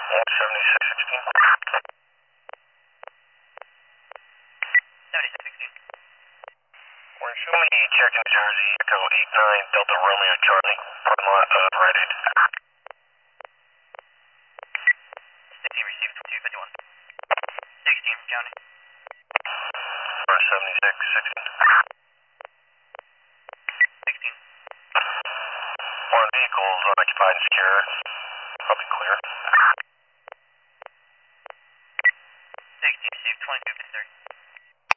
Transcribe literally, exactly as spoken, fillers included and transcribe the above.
one seventy-six sixteen. seventy-six sixteen. We're show me check in Jersey, Echo eight nine Delta Romeo Charlie, parking lot of Rite Aid. sixteen received, two fifty-one. sixteen, county. one seventy-six sixteen. sixteen. One vehicles occupied and secure, probably clear. sixteen received, twenty-two fifty-three.